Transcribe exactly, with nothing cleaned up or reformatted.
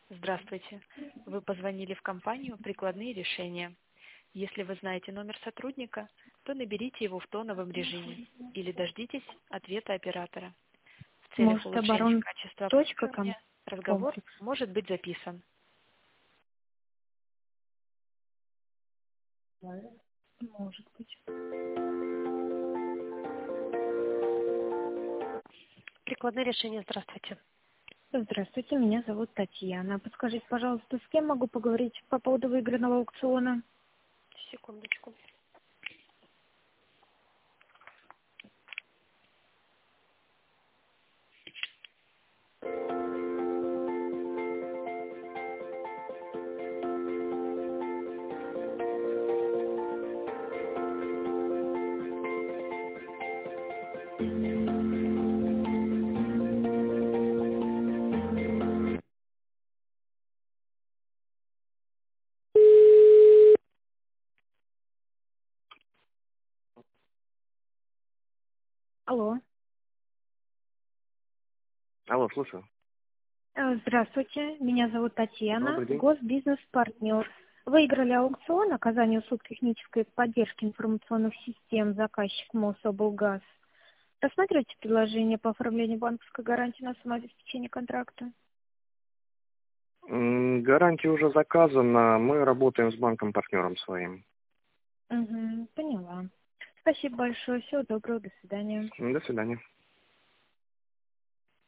Здравствуйте. Вы позвонили в компанию «Прикладные решения». Если вы знаете номер сотрудника, то наберите его в тоновом режиме или дождитесь ответа оператора. В целях Может, улучшения оборон. качества Точка ком- обслуживания разговор комплекс. может быть записан. Может быть. Прикладные решения, здравствуйте. Здравствуйте, меня зовут Татьяна. Подскажите, пожалуйста, с кем могу поговорить по поводу выигранного аукциона? Секундочку. Алло. Алло, слушаю. Э, Здравствуйте, меня зовут Татьяна, Добрый день. госбизнес-партнер. Выиграли аукцион оказания услуг технической поддержки информационных систем заказчик Мособлгаз. Рассматривайте предложение по оформлению банковской гарантии на самообеспечение контракта. М, Гарантия уже заказана. Мы работаем с банком-партнером своим. Угу, поняла. Спасибо большое, всего доброго, до свидания. До свидания.